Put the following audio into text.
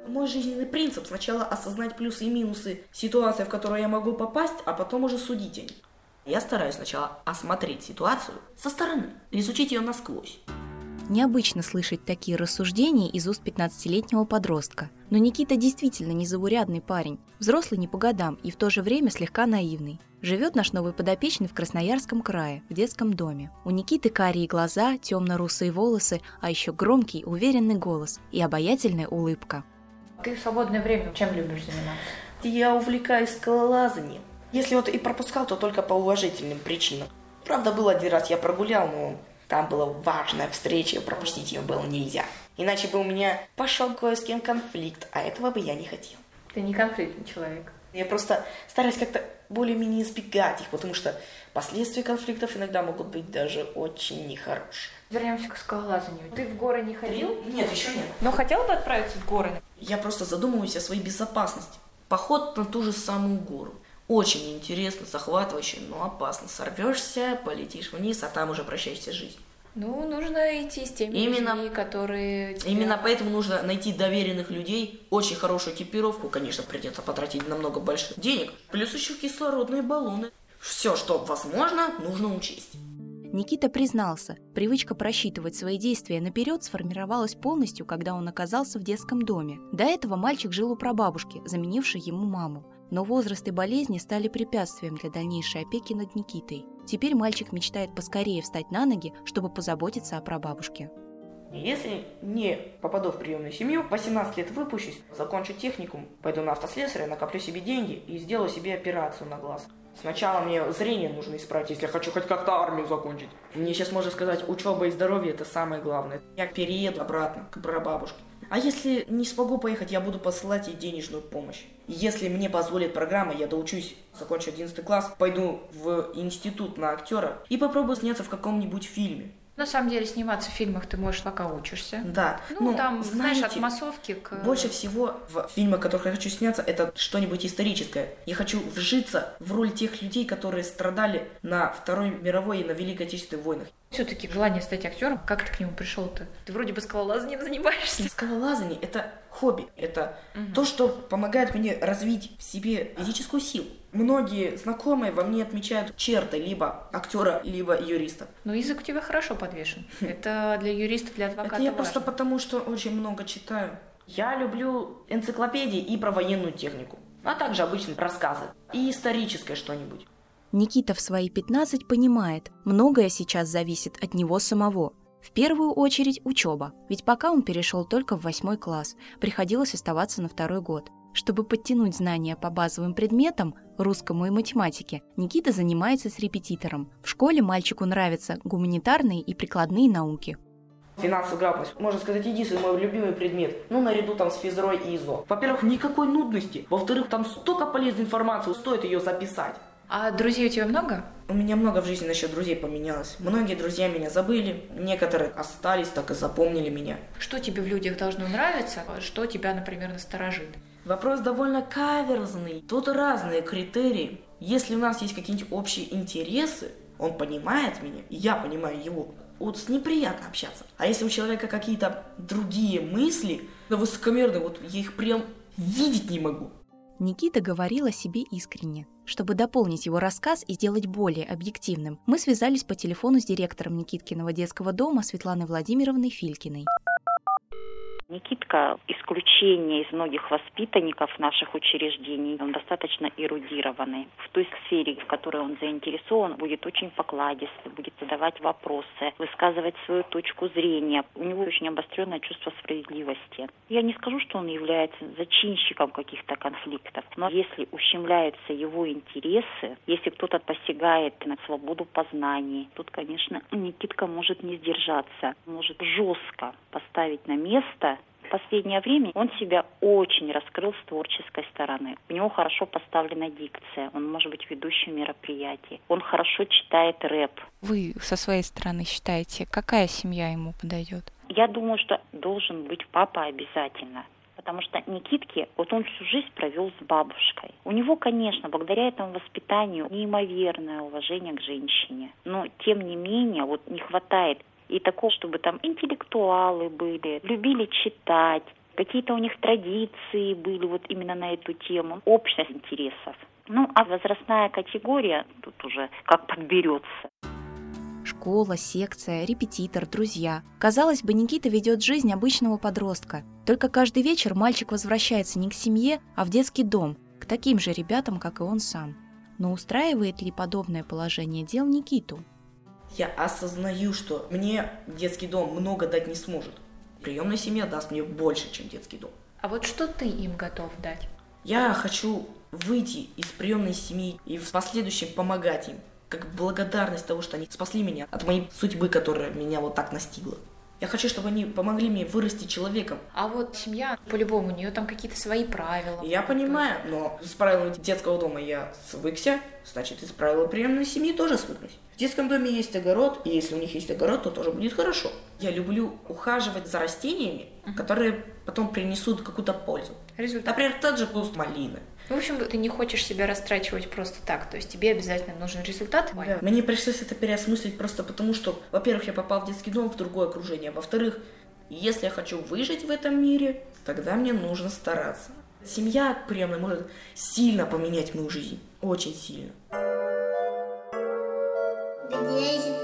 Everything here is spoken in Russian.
Мой жизненный принцип – сначала осознать плюсы и минусы ситуации, в которую я могу попасть, а потом уже судить о ней. Я стараюсь сначала осмотреть ситуацию со стороны, изучить ее насквозь. Необычно слышать такие рассуждения из уст 15-летнего подростка. Но Никита действительно незаурядный парень, взрослый не по годам и в то же время слегка наивный. Живет наш новый подопечный в Красноярском крае, в детском доме. У Никиты карие глаза, темно-русые волосы, а еще громкий, уверенный голос и обаятельная улыбка. Ты в свободное время чем любишь заниматься? Я увлекаюсь скалолазанием. Если вот и пропускал, то только по уважительным причинам. Правда, был один раз, я прогулял, но там была важная встреча, пропустить ее было нельзя. Иначе бы у меня пошел кое с кем конфликт, а этого бы я не хотел. Ты не конфликтный человек. Я просто стараюсь как-то более-менее избегать их, потому что последствия конфликтов иногда могут быть даже очень нехорошие. Вернемся к скалолазанию. Ты в горы не ходил? Нет, еще нет. Но хотел бы отправиться в горы? Я просто задумываюсь о своей безопасности. Поход на ту же самую гору. Очень интересно, захватывающе, но опасно. Сорвешься, полетишь вниз, а там уже прощаешься с жизнью. Ну, нужно идти с теми людьми, которые... Именно поэтому нужно найти доверенных людей, очень хорошую экипировку, конечно, придется потратить намного больше денег, плюс еще кислородные баллоны. Все, что возможно, нужно учесть. Никита признался, привычка просчитывать свои действия наперед сформировалась полностью, когда он оказался в детском доме. До этого мальчик жил у прабабушки, заменившей ему маму. Но возраст и болезни стали препятствием для дальнейшей опеки над Никитой. Теперь мальчик мечтает поскорее встать на ноги, чтобы позаботиться о прабабушке. Если не попаду в приемную семью, 18 лет выпущусь, закончу техникум, пойду на автослесаря, накоплю себе деньги и сделаю себе операцию на глаз. Сначала мне зрение нужно исправить, если я хочу хоть как-то армию закончить. Мне сейчас можно сказать, учеба и здоровье – это самое главное. Я перееду обратно к прабабушке. А если не смогу поехать, я буду посылать ей денежную помощь. Если мне позволит программа, я доучусь, закончу 11 класс, пойду в институт на актера и попробую сняться в каком-нибудь фильме. На самом деле, сниматься в фильмах ты можешь, пока учишься. Да. Ну, там, знаешь, от массовки к... Больше всего в фильмах, в которых я хочу сняться, это что-нибудь историческое. Я хочу вжиться в роль тех людей, которые страдали на Второй мировой и на Великой Отечественной войнах. Все-таки желание стать актером, как ты к нему пришел-то? Ты вроде бы скалолазанием занимаешься. Скалолазание – это хобби, это то, что помогает мне развить в себе физическую силу. Многие знакомые во мне отмечают черты либо актера, либо юриста. Но язык у тебя хорошо подвешен. Это для юриста, для адвоката Это я важно. просто потому, что очень много читаю. Я люблю энциклопедии и про военную технику, а также обычные рассказы и историческое что-нибудь. Никита в свои 15 понимает, многое сейчас зависит от него самого. В первую очередь учеба, ведь пока он перешел только в 8 класс, приходилось оставаться на 2-й год. Чтобы подтянуть знания по базовым предметам, русскому и математике, Никита занимается с репетитором. В школе мальчику нравятся гуманитарные и прикладные науки. Финансовая грамотность, можно сказать, единственный мой любимый предмет. Наряду там с физрой и ИЗО. Во-первых, никакой нудности. Во-вторых, там столько полезной информации, стоит ее записать. А друзей у тебя много? У меня много в жизни насчет друзей поменялось. Многие друзья меня забыли, некоторые остались, так и запомнили меня. Что тебе в людях должно нравиться, что тебя, например, насторожит? Вопрос довольно каверзный. Тут разные критерии. Если у нас есть какие-нибудь общие интересы, он понимает меня, и я понимаю его, вот с ним приятно общаться. А если у человека какие-то другие мысли, высокомерные, вот я их прям видеть не могу. Никита говорил о себе искренне. Чтобы дополнить его рассказ и сделать более объективным, мы связались по телефону с директором Никиткиного детского дома Светланой Владимировной Филькиной. Никитка – исключение из многих воспитанников наших учреждений. Он достаточно эрудированный. В той сфере, в которой он заинтересован, будет очень покладистый, будет задавать вопросы, высказывать свою точку зрения. У него очень обостренное чувство справедливости. Я не скажу, что он является зачинщиком каких-то конфликтов, но если ущемляются его интересы, если кто-то посягает на свободу познаний, тут, конечно, Никитка может не сдержаться, может жестко поставить на место. В последнее время он себя очень раскрыл с творческой стороны. У него хорошо поставлена дикция, он может быть ведущим мероприятий, он хорошо читает рэп. Вы со своей стороны считаете, какая семья ему подойдет? Я думаю, что должен быть папа обязательно. Потому что Никитке, он всю жизнь провел с бабушкой. У него, конечно, благодаря этому воспитанию неимоверное уважение к женщине. Но, тем не менее, не хватает и такого, чтобы там интеллектуалы были, любили читать. какие-то у них традиции были вот именно на эту тему, общность интересов. Ну, а возрастная категория тут уже как подберется. Школа, секция, репетитор, друзья. Казалось бы, Никита ведет жизнь обычного подростка. Только каждый вечер мальчик возвращается не к семье, а в детский дом, к таким же ребятам, как и он сам. Но устраивает ли подобное положение дел Никиту? Я осознаю, что мне детский дом много дать не сможет. Приемная семья даст мне больше, чем детский дом. А вот что ты им готов дать? Я хочу выйти из приемной семьи и в последующем помогать им, как благодарность того, что они спасли меня от моей судьбы, которая меня вот так настигла. Я хочу, чтобы они помогли мне вырасти человеком. А вот семья, по-любому, у нее там какие-то свои правила. Я понимаю, но с правилами детского дома я свыкся, значит, и с правилами приемной семьи тоже свыкнусь. В детском доме есть огород, и если у них есть огород, то тоже будет хорошо. Я люблю ухаживать за растениями, которые потом принесут какую-то пользу. Результат. Например, тот же куст малины. В общем, ты не хочешь себя растрачивать просто так, то есть тебе обязательно нужен результат. Да. Мне пришлось это переосмыслить просто потому, что, во-первых, я попал в детский дом, в другое окружение, во-вторых, если я хочу выжить в этом мире, тогда мне нужно стараться. Семья приемная может сильно поменять мою жизнь, очень сильно. Где